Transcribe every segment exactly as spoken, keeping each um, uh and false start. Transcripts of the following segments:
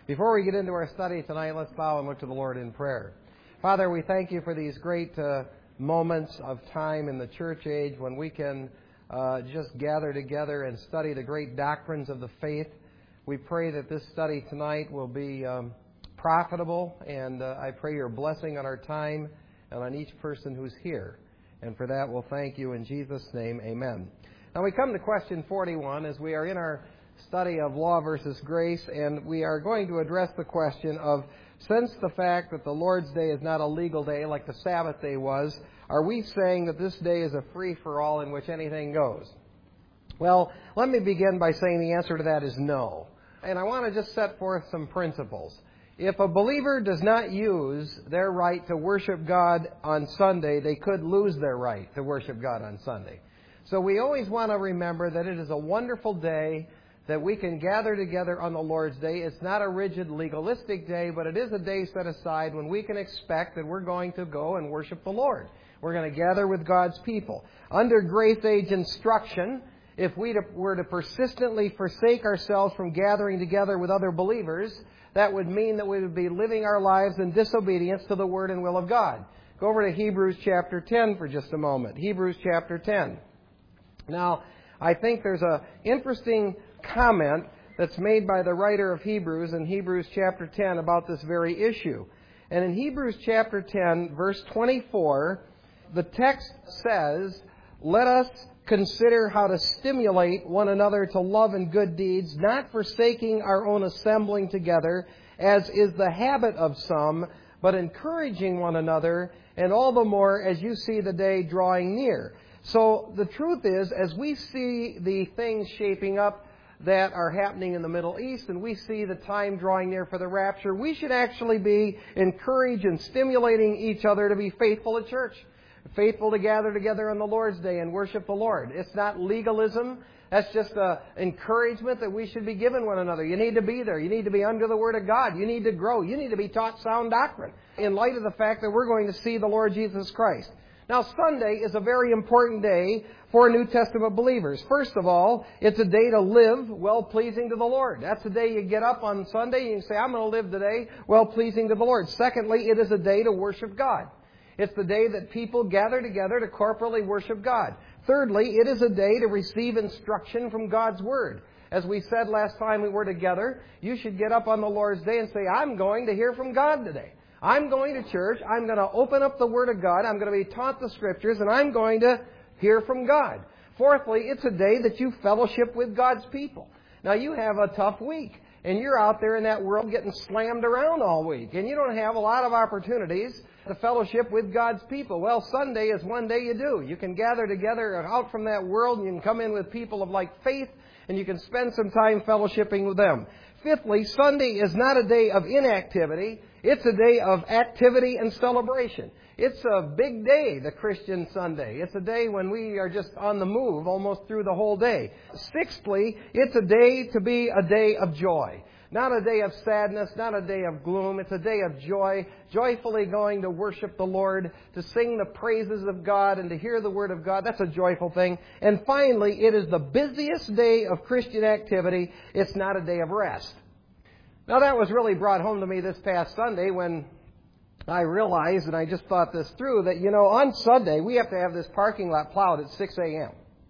Before we get into our study tonight, let's bow and look to the Lord in prayer. Father, we thank you for these great uh, moments of time in the church age when we can uh, just gather together and study the great doctrines of the faith. We pray that this study tonight will be um, profitable, and uh, I pray your blessing on our time and on each person who's here. And for that, we'll thank you in Jesus' name. Amen. Now we come to question forty-one as we are in our study of law versus grace, and we are going to address the question of, since the fact that the Lord's Day is not a legal day like the Sabbath day was, are we saying that this day is a free-for-all in which anything goes? Well, let me begin by saying the answer to that is no. And I want to just set forth some principles. If a believer does not use their right to worship God on Sunday, they could lose their right to worship God on Sunday. So we always want to remember that it is a wonderful day that we can gather together on the Lord's Day. It's not a rigid legalistic day, but it is a day set aside when we can expect that we're going to go and worship the Lord. We're going to gather with God's people. Under grace age instruction, if we were to persistently forsake ourselves from gathering together with other believers, that would mean that we would be living our lives in disobedience to the Word and will of God. Go over to Hebrews chapter ten for just a moment. Hebrews chapter ten. Now, I think there's an interesting comment that's made by the writer of Hebrews in Hebrews chapter ten about this very issue. And in Hebrews chapter ten, verse twenty-four, the text says, "Let us consider how to stimulate one another to love and good deeds, not forsaking our own assembling together, as is the habit of some, but encouraging one another, and all the more as you see the day drawing near." So the truth is, as we see the things shaping up that are happening in the Middle East, and we see the time drawing near for the rapture, we should actually be encouraging and stimulating each other to be faithful at church, faithful to gather together on the Lord's Day and worship the Lord. It's not legalism. That's just an encouragement that we should be giving one another. You need to be there. You need to be under the Word of God. You need to grow. You need to be taught sound doctrine in light of the fact that we're going to see the Lord Jesus Christ. Now, Sunday is a very important day for New Testament believers. First of all, it's a day to live well-pleasing to the Lord. That's the day you get up on Sunday and you say, I'm going to live today well-pleasing to the Lord. Secondly, it is a day to worship God. It's the day that people gather together to corporately worship God. Thirdly, it is a day to receive instruction from God's Word. As we said last time we were together, you should get up on the Lord's Day and say, I'm going to hear from God today. I'm going to church, I'm going to open up the Word of God, I'm going to be taught the Scriptures, and I'm going to hear from God. Fourthly, it's a day that you fellowship with God's people. Now, you have a tough week, and you're out there in that world getting slammed around all week, and you don't have a lot of opportunities to fellowship with God's people. Well, Sunday is one day you do. You can gather together out from that world, and you can come in with people of like faith, and you can spend some time fellowshipping with them. Fifthly, Sunday is not a day of inactivity. It's a day of activity and celebration. It's a big day, the Christian Sunday. It's a day when we are just on the move almost through the whole day. Sixthly, it's a day to be a day of joy. Not a day of sadness, not a day of gloom. It's a day of joy, joyfully going to worship the Lord, to sing the praises of God and to hear the Word of God. That's a joyful thing. And finally, it is the busiest day of Christian activity. It's not a day of rest. Now, that was really brought home to me this past Sunday when I realized, and I just thought this through, that, you know, on Sunday, we have to have this parking lot plowed at six a.m.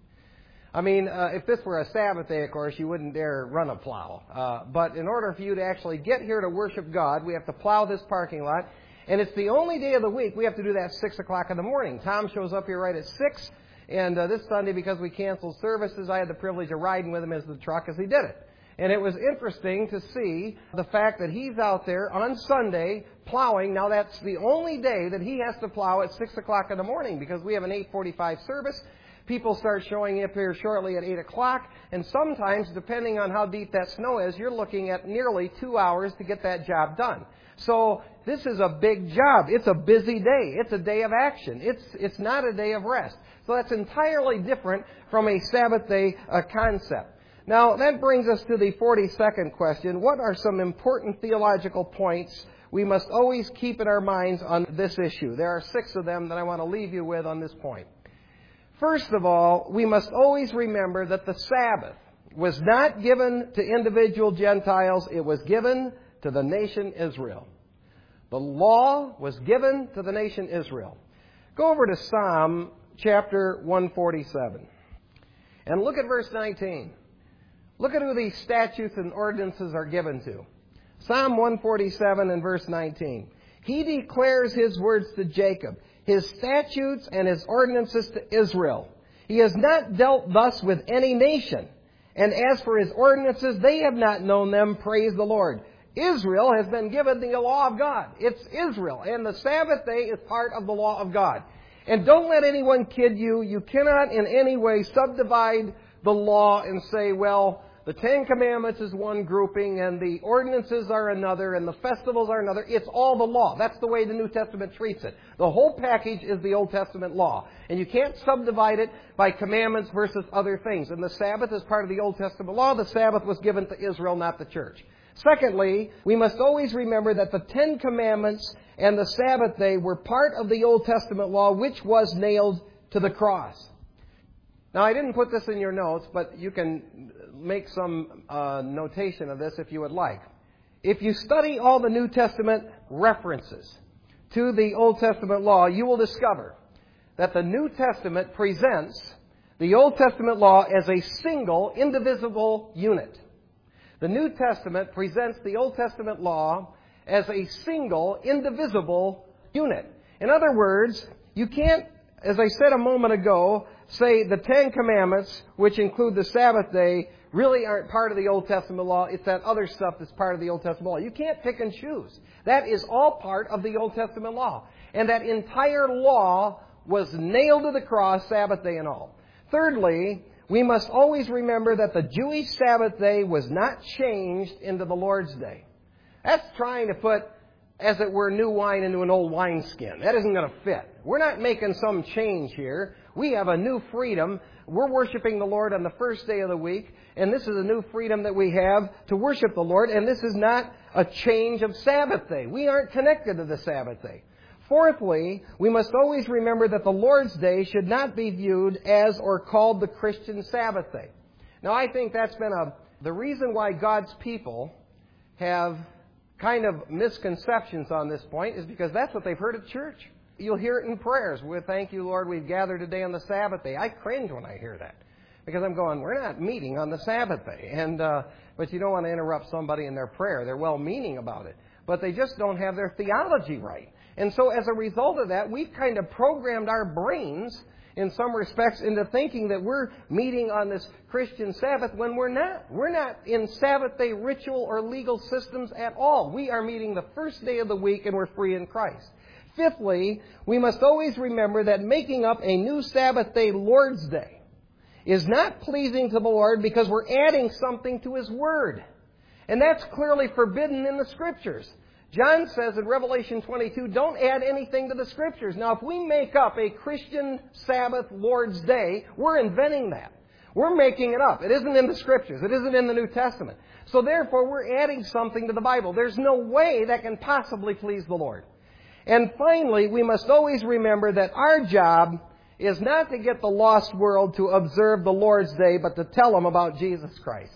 I mean, uh, if this were a Sabbath day, of course, you wouldn't dare run a plow. Uh, but in order for you to actually get here to worship God, we have to plow this parking lot. And it's the only day of the week we have to do that at six o'clock in the morning. Tom shows up here right at six. And uh, this Sunday, because we canceled services, I had the privilege of riding with him as the truck as he did it. And it was interesting to see the fact that he's out there on Sunday plowing. Now, that's the only day that he has to plow at six o'clock in the morning because we have an eight forty-five service. People start showing up here shortly at eight o'clock, and sometimes, depending on how deep that snow is, you're looking at nearly two hours to get that job done. So this is a big job. It's a busy day. It's a day of action. It's it's not a day of rest. So that's entirely different from a Sabbath day uh, concept. Now, that brings us to the forty-second question. What are some important theological points we must always keep in our minds on this issue? There are six of them that I want to leave you with on this point. First of all, we must always remember that the Sabbath was not given to individual Gentiles. It was given to the nation Israel. The law was given to the nation Israel. Go over to Psalm chapter one forty-seven. And look at verse nineteen. Look at who these statutes and ordinances are given to. Psalm one forty-seven and verse nineteen. He declares His words to Jacob, His statutes and His ordinances to Israel. He has not dealt thus with any nation. And as for His ordinances, they have not known them. Praise the Lord. Israel has been given the law of God. It's Israel. And the Sabbath day is part of the law of God. And don't let anyone kid you. You cannot in any way subdivide the law and say, well, the Ten Commandments is one grouping and the ordinances are another and the festivals are another. It's all the law. That's the way the New Testament treats it. The whole package is the Old Testament law. And you can't subdivide it by commandments versus other things. And the Sabbath is part of the Old Testament law. The Sabbath was given to Israel, not the church. Secondly, we must always remember that the Ten Commandments and the Sabbath day were part of the Old Testament law, which was nailed to the cross. Now, I didn't put this in your notes, but you can make some uh, notation of this if you would like. If you study all the New Testament references to the Old Testament law, you will discover that the New Testament presents the Old Testament law as a single, indivisible unit. The New Testament presents the Old Testament law as a single, indivisible unit. In other words, you can't, as I said a moment ago, say the Ten Commandments, which include the Sabbath day, really aren't part of the Old Testament law. It's that other stuff that's part of the Old Testament law. You can't pick and choose. That is all part of the Old Testament law. And that entire law was nailed to the cross, Sabbath day and all. Thirdly, we must always remember that the Jewish Sabbath day was not changed into the Lord's day. That's trying to put, as it were, new wine into an old wineskin. That isn't going to fit. We're not making some change here. We have a new freedom. We're worshiping the Lord on the first day of the week, and this is a new freedom that we have to worship the Lord, and this is not a change of Sabbath day. We aren't connected to the Sabbath day. Fourthly, we must always remember that the Lord's Day should not be viewed as or called the Christian Sabbath day. Now, I think that's been a the reason why God's people have kind of misconceptions on this point is because that's what they've heard at church. You'll hear it in prayers. We thank you, Lord, we've gathered today on the Sabbath day. I cringe when I hear that because I'm going, we're not meeting on the Sabbath day. And uh, but you don't want to interrupt somebody in their prayer. They're well-meaning about it. But they just don't have their theology right. And so as a result of that, we've kind of programmed our brains in some respects into thinking that we're meeting on this Christian Sabbath when we're not. We're not in Sabbath day ritual or legal systems at all. We are meeting the first day of the week and we're free in Christ. Fifthly, we must always remember that making up a new Sabbath day Lord's Day is not pleasing to the Lord because we're adding something to His Word. And that's clearly forbidden in the Scriptures. John says in Revelation twenty-two, don't add anything to the Scriptures. Now, if we make up a Christian Sabbath Lord's Day, we're inventing that. We're making it up. It isn't in the Scriptures. It isn't in the New Testament. So therefore, we're adding something to the Bible. There's no way that can possibly please the Lord. And finally, we must always remember that our job is not to get the lost world to observe the Lord's Day, but to tell them about Jesus Christ.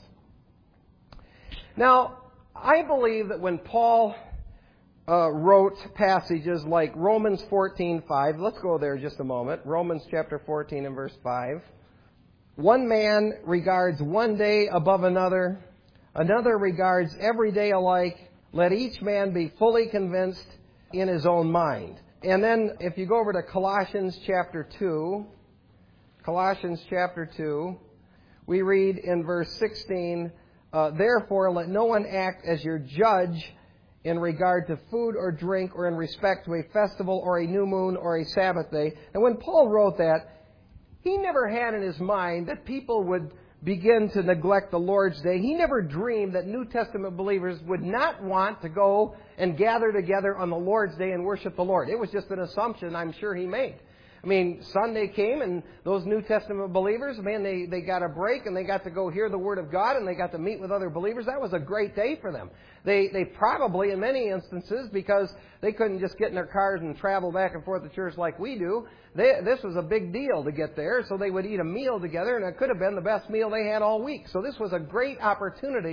Now, I believe that when Paul uh, wrote passages like Romans fourteen five, let's go there just a moment. Romans chapter fourteen and verse five. One man regards one day above another. Another regards every day alike. Let each man be fully convinced in his own mind. And then if you go over to Colossians chapter two, Colossians chapter two, we read in verse sixteen, uh, therefore let no one act as your judge in regard to food or drink or in respect to a festival or a new moon or a Sabbath day. And when Paul wrote that, he never had in his mind that people would begin to neglect the Lord's Day. He never dreamed that New Testament believers would not want to go and gather together on the Lord's Day and worship the Lord. It was just an assumption I'm sure he made. I mean, Sunday came and those New Testament believers, man, they, they got a break and they got to go hear the Word of God and they got to meet with other believers. That was a great day for them. They they probably, in many instances, because they couldn't just get in their cars and travel back and forth to church like we do, they, this was a big deal to get there. So they would eat a meal together, and it could have been the best meal they had all week. So this was a great opportunity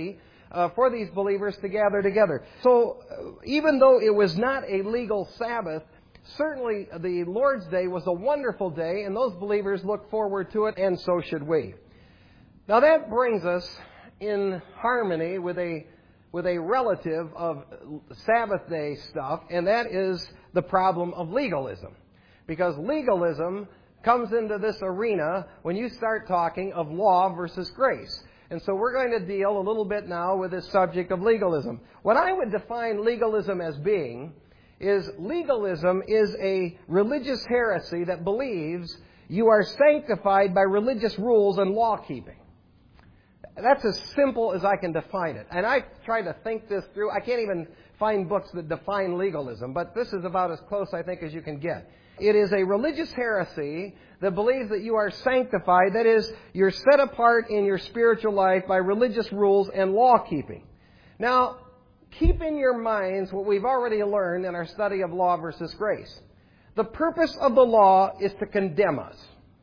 uh, for these believers to gather together. So uh, even though it was not a legal Sabbath, certainly the Lord's Day was a wonderful day, and those believers look forward to it, and so should we. Now that brings us in harmony with a with a relative of Sabbath day stuff, and that is the problem of legalism. Because legalism comes into this arena when you start talking of law versus grace. And so we're going to deal a little bit now with this subject of legalism. What I would define legalism as being is legalism is a religious heresy that believes you are sanctified by religious rules and law-keeping. That's as simple as I can define it. And I tried to think this through. I can't even find books that define legalism, but this is about as close, I think, as you can get. It is a religious heresy that believes that you are sanctified. That is, you're set apart in your spiritual life by religious rules and law-keeping. Now, keep in your minds what we've already learned in our study of law versus grace. The purpose of the law is to condemn us.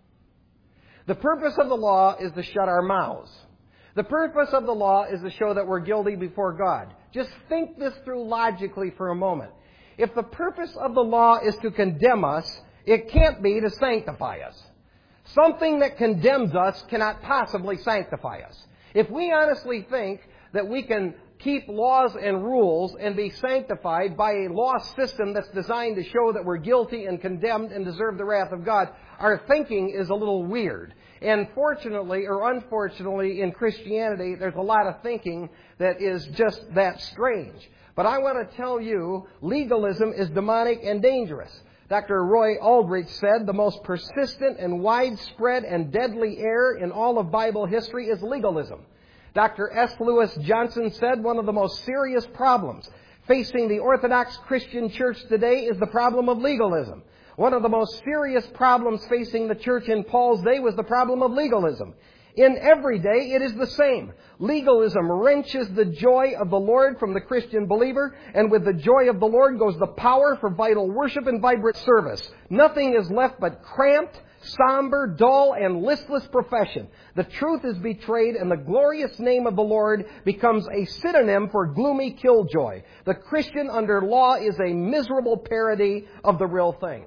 The purpose of the law is to shut our mouths. The purpose of the law is to show that we're guilty before God. Just think this through logically for a moment. If the purpose of the law is to condemn us, it can't be to sanctify us. Something that condemns us cannot possibly sanctify us. If we honestly think that we can keep laws and rules and be sanctified by a law system that's designed to show that we're guilty and condemned and deserve the wrath of God, our thinking is a little weird. And fortunately or unfortunately in Christianity, there's a lot of thinking that is just that strange. But I want to tell you, legalism is demonic and dangerous. Doctor Roy Aldrich said the most persistent and widespread and deadly error in all of Bible history is legalism. Doctor S. Lewis Johnson said one of the most serious problems facing the Orthodox Christian Church today is the problem of legalism. One of the most serious problems facing the church in Paul's day was the problem of legalism. In every day, it is the same. Legalism wrenches the joy of the Lord from the Christian believer, and with the joy of the Lord goes the power for vital worship and vibrant service. Nothing is left but cramped, somber, dull, and listless profession. The truth is betrayed, and the glorious name of the Lord becomes a synonym for gloomy killjoy. The Christian under law is a miserable parody of the real thing.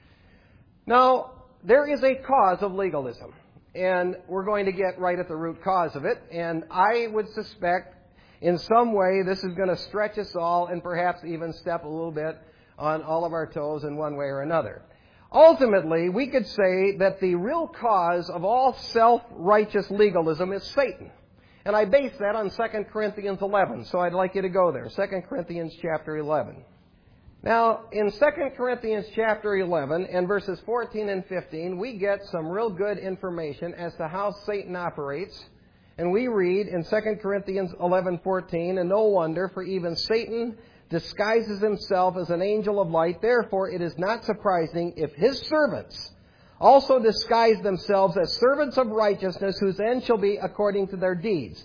Now, there is a cause of legalism, and we're going to get right at the root cause of it, and I would suspect in some way this is going to stretch us all and perhaps even step a little bit on all of our toes in one way or another. Ultimately, we could say that the real cause of all self-righteous legalism is Satan. And I base that on Second Corinthians eleven, so I'd like you to go there. Second Corinthians chapter eleven. Now, in Second Corinthians chapter eleven and verses fourteen and fifteen, we get some real good information as to how Satan operates. And we read in Second Corinthians eleven fourteen, "And no wonder, for even Satan disguises himself as an angel of light. Therefore, it is not surprising if his servants also disguise themselves as servants of righteousness, whose end shall be according to their deeds."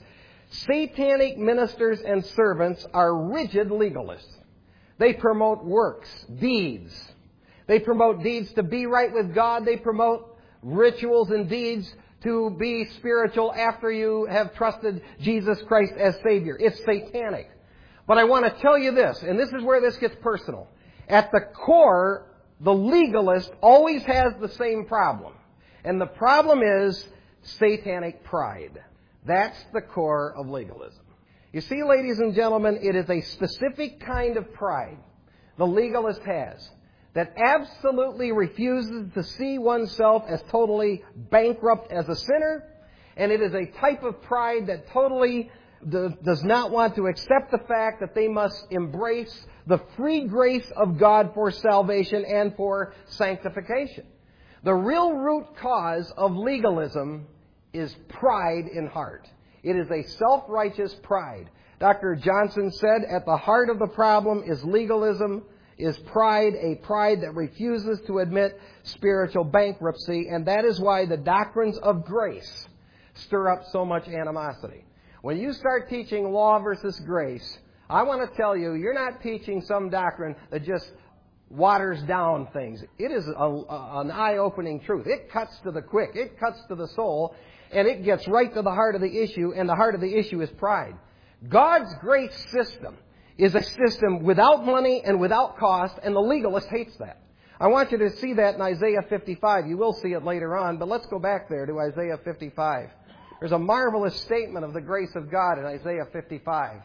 Satanic ministers and servants are rigid legalists. They promote works, deeds. They promote deeds to be right with God. They promote rituals and deeds to be spiritual after you have trusted Jesus Christ as Savior. It's satanic. But I want to tell you this, and this is where this gets personal. At the core, the legalist always has the same problem. And the problem is satanic pride. That's the core of legalism. You see, ladies and gentlemen, it is a specific kind of pride the legalist has that absolutely refuses to see oneself as totally bankrupt as a sinner, and it is a type of pride that totally does not want to accept the fact that they must embrace the free grace of God for salvation and for sanctification. The real root cause of legalism is pride in heart. It is a self-righteous pride. Doctor Johnson said, at the heart of the problem is legalism, is pride, a pride that refuses to admit spiritual bankruptcy, and that is why the doctrines of grace stir up so much animosity. When you start teaching law versus grace, I want to tell you, you're not teaching some doctrine that just waters down things. It is a, a, an eye-opening truth. It cuts to the quick. It cuts to the soul. And it gets right to the heart of the issue, and the heart of the issue is pride. God's grace system is a system without money and without cost, and the legalist hates that. I want you to see that in Isaiah fifty-five. You will see it later on, but let's go back there to Isaiah fifty-five. There's a marvelous statement of the grace of God in Isaiah fifty-five.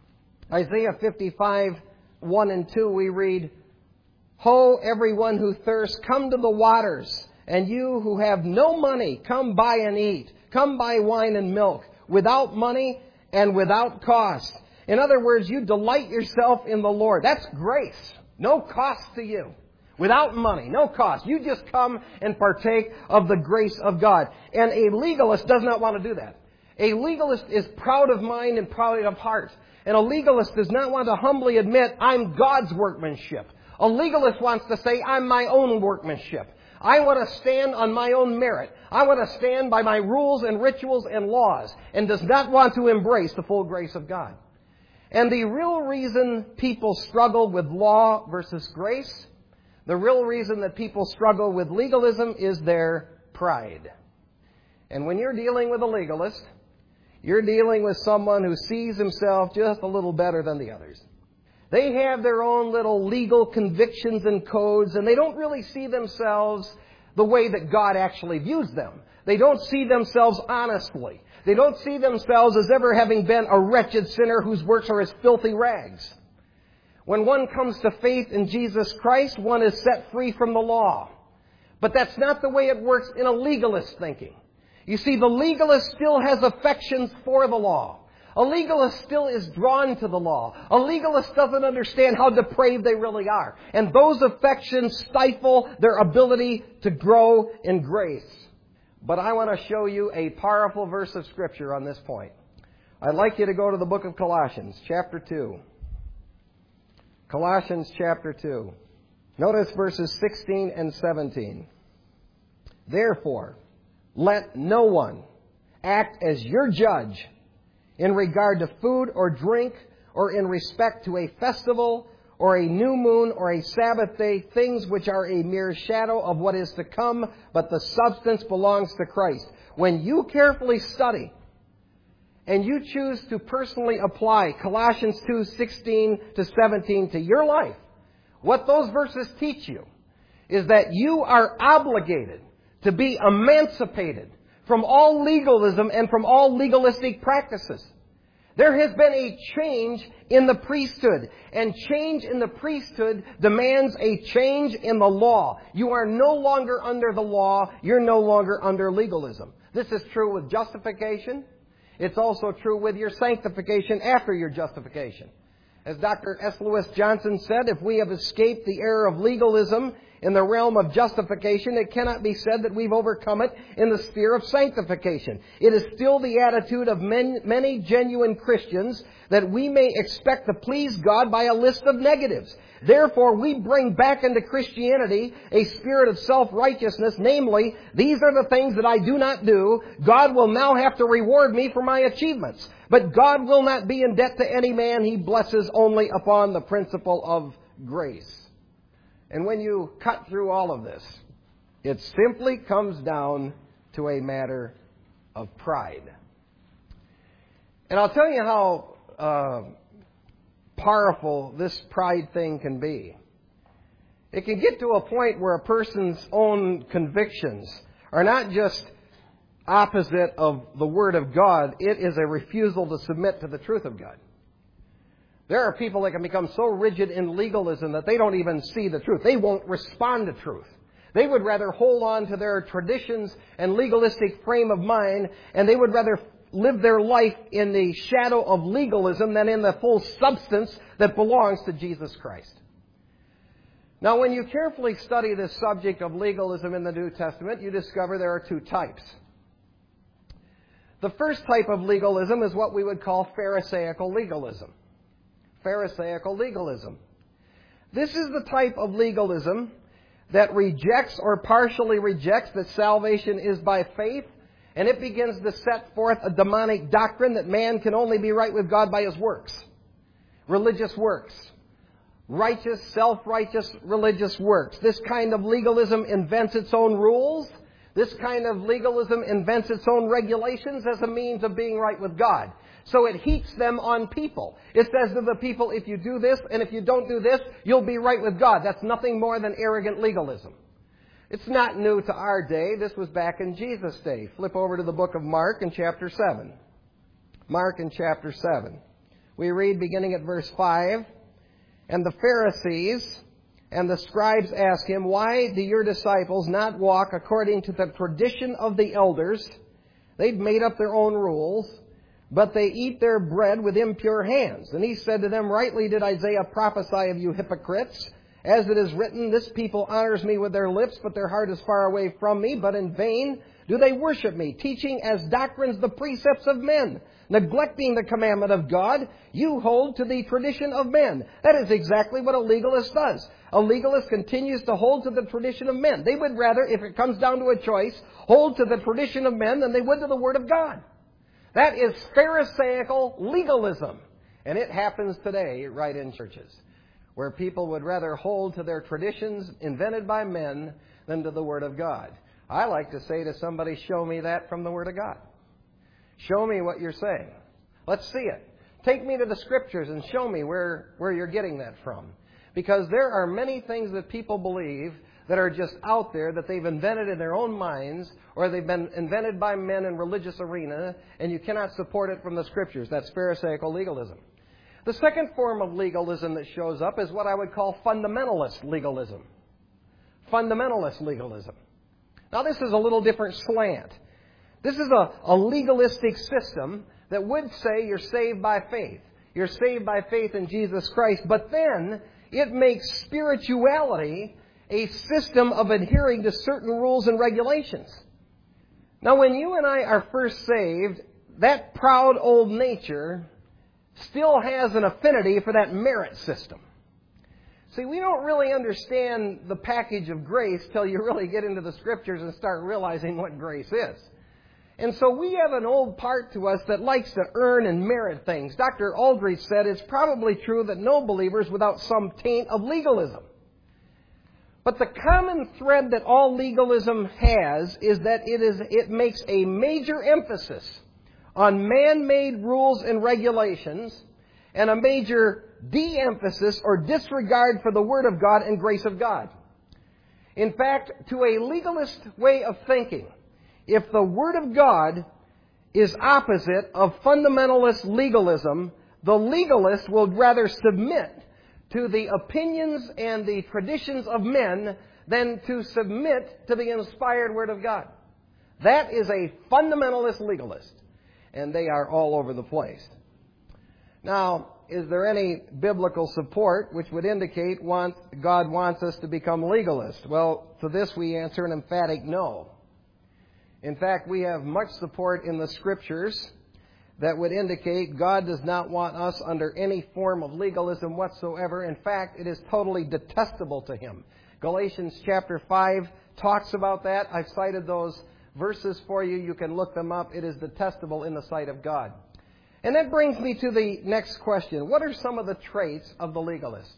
Isaiah fifty-five, one and two, we read, "Ho, everyone who thirsts, come to the waters, and you who have no money, come buy and eat. Come buy wine and milk, without money and without cost." In other words, you delight yourself in the Lord. That's grace. No cost to you. Without money, no cost. You just come and partake of the grace of God. And a legalist does not want to do that. A legalist is proud of mind and proud of heart. And a legalist does not want to humbly admit, I'm God's workmanship. A legalist wants to say, I'm my own workmanship. I want to stand on my own merit. I want to stand by my rules and rituals and laws, and does not want to embrace the full grace of God. And the real reason people struggle with law versus grace, the real reason that people struggle with legalism is their pride. And when you're dealing with a legalist, you're dealing with someone who sees himself just a little better than the others. They have their own little legal convictions and codes, and they don't really see themselves the way that God actually views them. They don't see themselves honestly. They don't see themselves as ever having been a wretched sinner whose works are as filthy rags. When one comes to faith in Jesus Christ, one is set free from the law. But that's not the way it works in a legalist thinking. You see, the legalist still has affections for the law. A legalist still is drawn to the law. A legalist doesn't understand how depraved they really are. And those affections stifle their ability to grow in grace. But I want to show you a powerful verse of Scripture on this point. I'd like you to go to the book of Colossians, chapter two. Colossians, chapter two. Notice verses sixteen and seventeen. "Therefore, let no one act as your judge in regard to food or drink, or in respect to a festival, or a new moon, or a Sabbath day, things which are a mere shadow of what is to come, but the substance belongs to Christ." When you carefully study and you choose to personally apply Colossians two, sixteen to seventeen to your life, what those verses teach you is that you are obligated to be emancipated from all legalism and from all legalistic practices. There has been a change in the priesthood, and change in the priesthood demands a change in the law. You are no longer under the law. You're no longer under legalism. This is true with justification. It's also true with your sanctification after your justification. As Doctor S. Lewis Johnson said, if we have escaped the error of legalism in the realm of justification, it cannot be said that we've overcome it in the sphere of sanctification. It is still the attitude of many, many genuine Christians that we may expect to please God by a list of negatives. Therefore, we bring back into Christianity a spirit of self-righteousness, namely, these are the things that I do not do. God will now have to reward me for my achievements. But God will not be in debt to any man. He blesses only upon the principle of grace. And when you cut through all of this, it simply comes down to a matter of pride. And I'll tell you how uh, powerful this pride thing can be. It can get to a point where a person's own convictions are not just opposite of the Word of God. It is a refusal to submit to the truth of God. There are people that can become so rigid in legalism that they don't even see the truth. They won't respond to truth. They would rather hold on to their traditions and legalistic frame of mind, and they would rather live their life in the shadow of legalism than in the full substance that belongs to Jesus Christ. Now, when you carefully study this subject of legalism in the New Testament, you discover there are two types. The first type of legalism is what we would call Pharisaical legalism. Pharisaical legalism. This is the type of legalism that rejects or partially rejects that salvation is by faith, and it begins to set forth a demonic doctrine that man can only be right with God by his works. Religious works. Righteous, self-righteous religious works. This kind of legalism invents its own rules. This kind of legalism invents its own regulations as a means of being right with God. So it heaps them on people. It says to the people, if you do this and if you don't do this, you'll be right with God. That's nothing more than arrogant legalism. It's not new to our day. This was back in Jesus' day. Flip over to the book of Mark in chapter seven. Mark in chapter seven. We read beginning at verse five, "And the Pharisees and the scribes ask him, 'Why do your disciples not walk according to the tradition of the elders?' They've made up their own rules, but they eat their bread with impure hands. And he said to them, 'Rightly did Isaiah prophesy of you hypocrites. As it is written, this people honors me with their lips, but their heart is far away from me. But in vain do they worship me, teaching as doctrines the precepts of men. Neglecting the commandment of God, you hold to the tradition of men.'" That is exactly what a legalist does. A legalist continues to hold to the tradition of men. They would rather, if it comes down to a choice, hold to the tradition of men than they would to the Word of God. That is Pharisaical legalism. And it happens today right in churches, where people would rather hold to their traditions invented by men than to the Word of God. I like to say to somebody, show me that from the Word of God. Show me what you're saying. Let's see it. Take me to the Scriptures and show me where, where you're getting that from. Because there are many things that people believe that are just out there that they've invented in their own minds, or they've been invented by men in religious arena, and you cannot support it from the Scriptures. That's Pharisaical legalism. The second form of legalism that shows up is what I would call fundamentalist legalism. Fundamentalist legalism. Now, this is a little different slant. This is a, a legalistic system that would say you're saved by faith. You're saved by faith in Jesus Christ, but then it makes spirituality a system of adhering to certain rules and regulations. Now, when you and I are first saved, that proud old nature still has an affinity for that merit system. See, we don't really understand the package of grace till you really get into the Scriptures and start realizing what grace is. And so we have an old part to us that likes to earn and merit things. Doctor Aldrich said it's probably true that no believer is without some taint of legalism. But the common thread that all legalism has is that it is it makes a major emphasis on man-made rules and regulations and a major de-emphasis or disregard for the Word of God and grace of God. In fact, to a legalist way of thinking, if the Word of God is opposite of fundamentalist legalism, the legalist will rather submit to the opinions and the traditions of men than to submit to the inspired Word of God. That is a fundamentalist legalist, and they are all over the place. Now, is there any biblical support which would indicate want, God wants us to become legalists? Well, to this we answer an emphatic no. In fact, we have much support in the Scriptures that would indicate God does not want us under any form of legalism whatsoever. In fact, it is totally detestable to Him. Galatians chapter five talks about that. I've cited those verses for you. You can look them up. It is detestable in the sight of God. And that brings me to the next question. What are some of the traits of the legalist?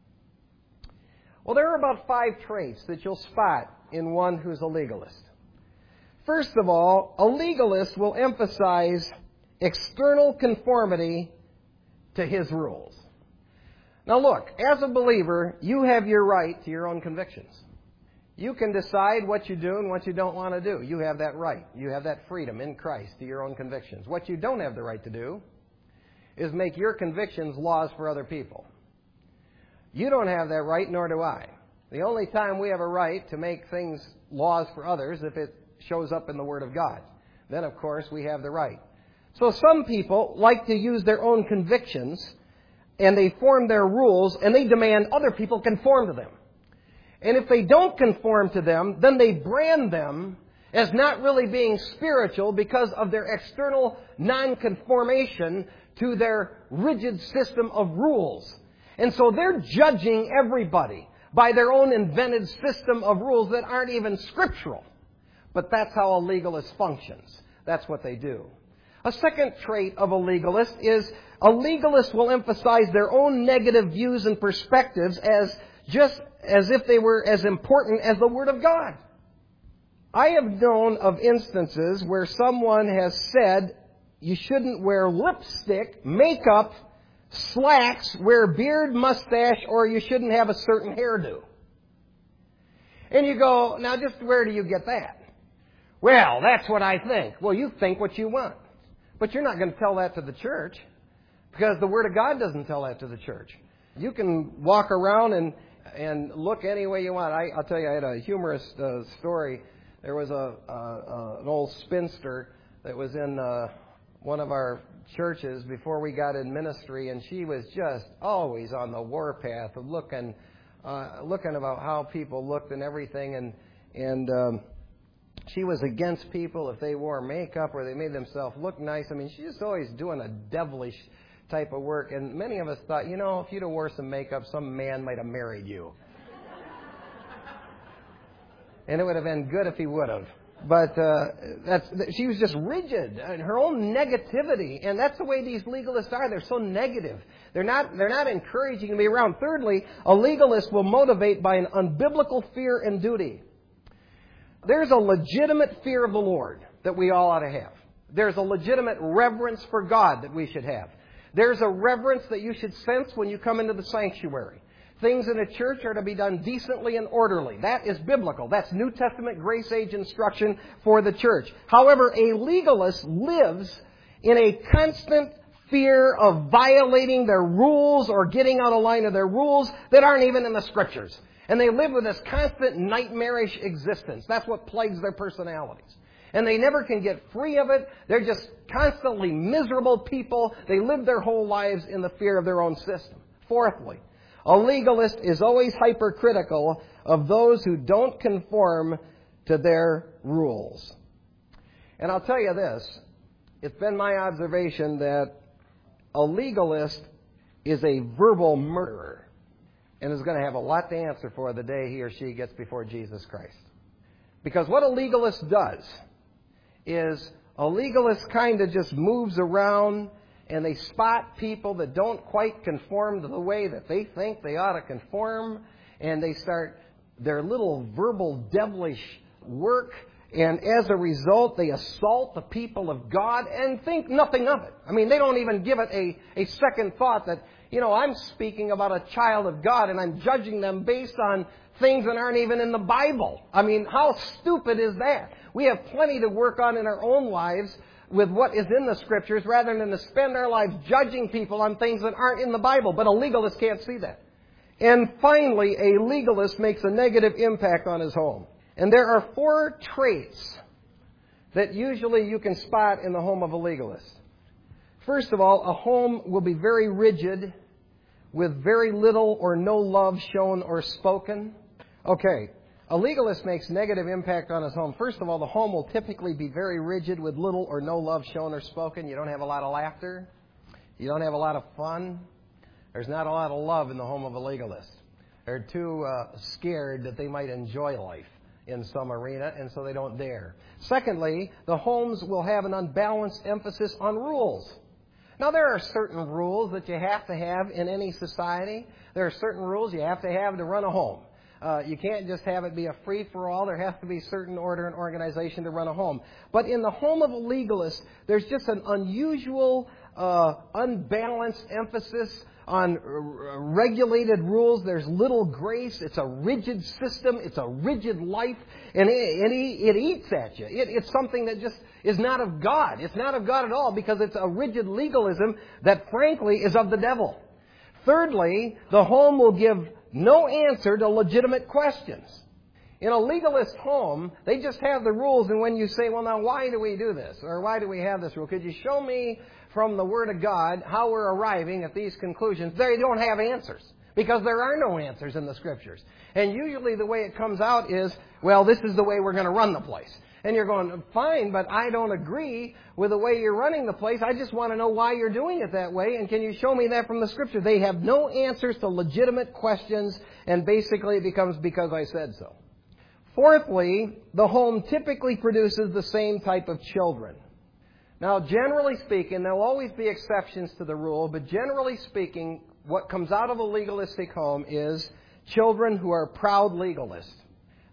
Well, there are about five traits that you'll spot in one who's a legalist. First of all, a legalist will emphasize external conformity to his rules. Now look, as a believer, you have your right to your own convictions. You can decide what you do and what you don't want to do. You have that right. You have that freedom in Christ to your own convictions. What you don't have the right to do is make your convictions laws for other people. You don't have that right, nor do I. The only time we have a right to make things laws for others if it shows up in the Word of God. Then, of course, we have the right. So some people like to use their own convictions, and they form their rules, and they demand other people conform to them. And if they don't conform to them, then they brand them as not really being spiritual because of their external non-conformation to their rigid system of rules. And so they're judging everybody by their own invented system of rules that aren't even scriptural. But that's how a legalist functions. That's what they do. A second trait of a legalist is a legalist will emphasize their own negative views and perspectives as just as if they were as important as the Word of God. I have known of instances where someone has said you shouldn't wear lipstick, makeup, slacks, wear beard, mustache, or you shouldn't have a certain hairdo. And you go, now just where do you get that? Well, that's what I think. Well, you think what you want. But you're not going to tell that to the church, because the Word of God doesn't tell that to the church. You can walk around and and look any way you want. I, I'll tell you, I had a humorous uh, story. There was a, a, a an old spinster that was in uh, one of our churches before we got in ministry, and she was just always on the warpath of looking, uh, looking about how people looked and everything, and and um, she was against people if they wore makeup or they made themselves look nice. I mean, she was always doing a devilish type of work, and many of us thought, you know, if you'd have wore some makeup, some man might have married you. And it would have been good if he would have. But uh, that's she was just rigid, and her own negativity, and that's the way these legalists are. They're so negative. They're not they're not encouraging to be around. Thirdly, a legalist will motivate by an unbiblical fear and duty. There's a legitimate fear of the Lord that we all ought to have. There's a legitimate reverence for God that we should have. There's a reverence that you should sense when you come into the sanctuary. Things in a church are to be done decently and orderly. That is biblical. That's New Testament grace age instruction for the church. However, a legalist lives in a constant fear of violating their rules or getting out of line of their rules that aren't even in the Scriptures. And they live with this constant nightmarish existence. That's what plagues their personalities. And they never can get free of it. They're just constantly miserable people. They live their whole lives in the fear of their own system. Fourthly, a legalist is always hypercritical of those who don't conform to their rules. And I'll tell you this, it's been my observation that a legalist is a verbal murderer and is going to have a lot to answer for the day he or she gets before Jesus Christ. Because what a legalist does is a legalist kind of just moves around and they spot people that don't quite conform to the way that they think they ought to conform, and they start their little verbal devilish work, and as a result they assault the people of God and think nothing of it. I mean, they don't even give it a, a second thought that, you know, I'm speaking about a child of God and I'm judging them based on things that aren't even in the Bible. I mean, how stupid is that? We have plenty to work on in our own lives with what is in the Scriptures rather than to spend our lives judging people on things that aren't in the Bible. But a legalist can't see that. And finally, a legalist makes a negative impact on his home. And there are four traits that usually you can spot in the home of a legalist. First of all, a home will be very rigid with very little or no love shown or spoken. Okay, a legalist makes negative impact on his home. First of all, the home will typically be very rigid with little or no love shown or spoken. You don't have a lot of laughter. You don't have a lot of fun. There's not a lot of love in the home of a legalist. They're too uh, scared that they might enjoy life in some arena, and so they don't dare. Secondly, the homes will have an unbalanced emphasis on rules. Now, there are certain rules that you have to have in any society. There are certain rules you have to have to run a home. Uh, you can't just have it be a free-for-all. There has to be certain order and organization to run a home. But in the home of a legalist, there's just an unusual, uh, unbalanced emphasis on r- regulated rules. There's little grace. It's a rigid system. It's a rigid life. And it, and it eats at you. It, it's something that just is not of God. It's not of God at all because it's a rigid legalism that, frankly, is of the devil. Thirdly, the home will give no answer to legitimate questions. In a legalist home, they just have the rules, and when you say, well, now, why do we do this? Or why do we have this rule? Could you show me from the Word of God how we're arriving at these conclusions? They don't have answers, because there are no answers in the Scriptures. And usually the way it comes out is, well, this is the way we're going to run the place. And you're going, fine, but I don't agree with the way you're running the place. I just want to know why you're doing it that way, and can you show me that from the Scripture? They have no answers to legitimate questions, and basically it becomes because I said so. Fourthly, the home typically produces the same type of children. Now, generally speaking, there will always be exceptions to the rule, but generally speaking, what comes out of a legalistic home is children who are proud legalists.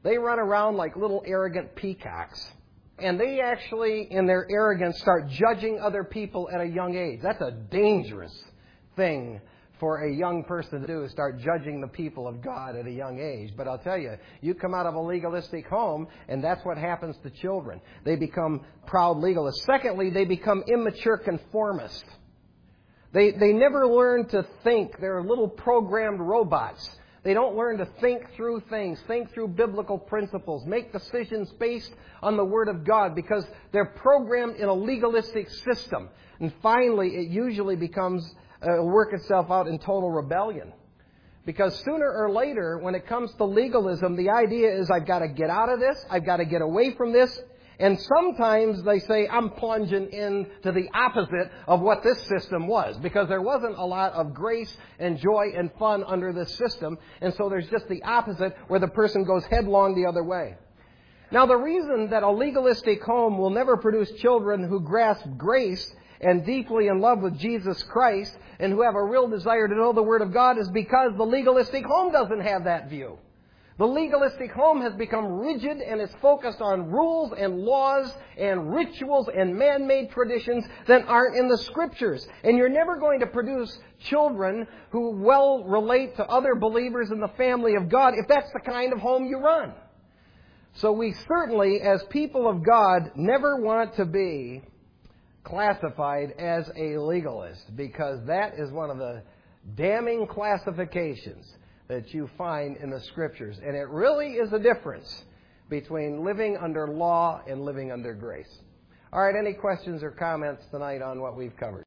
They run around like little arrogant peacocks. And they actually, in their arrogance, start judging other people at a young age. That's a dangerous thing for a young person to do, is start judging the people of God at a young age. But I'll tell you, you come out of a legalistic home, and that's what happens to children. They become proud legalists. Secondly, they become immature conformists. They, they never learn to think. They're little programmed robots. They don't learn to think through things, think through biblical principles, make decisions based on the Word of God, because they're programmed in a legalistic system. And finally, it usually becomes, uh, work itself out in total rebellion. Because sooner or later, when it comes to legalism, the idea is I've got to get out of this, I've got to get away from this. And sometimes they say, I'm plunging into the opposite of what this system was, because there wasn't a lot of grace and joy and fun under this system. And so there's just the opposite, where the person goes headlong the other way. Now, the reason that a legalistic home will never produce children who grasp grace and deeply in love with Jesus Christ and who have a real desire to know the Word of God is because the legalistic home doesn't have that view. The legalistic home has become rigid and is focused on rules and laws and rituals and man-made traditions that aren't in the Scriptures. And you're never going to produce children who well relate to other believers in the family of God if that's the kind of home you run. So we certainly, as people of God, never want to be classified as a legalist, because that is one of the damning classifications that you find in the Scriptures. And it really is a difference between living under law and living under grace. All right, any questions or comments tonight on what we've covered?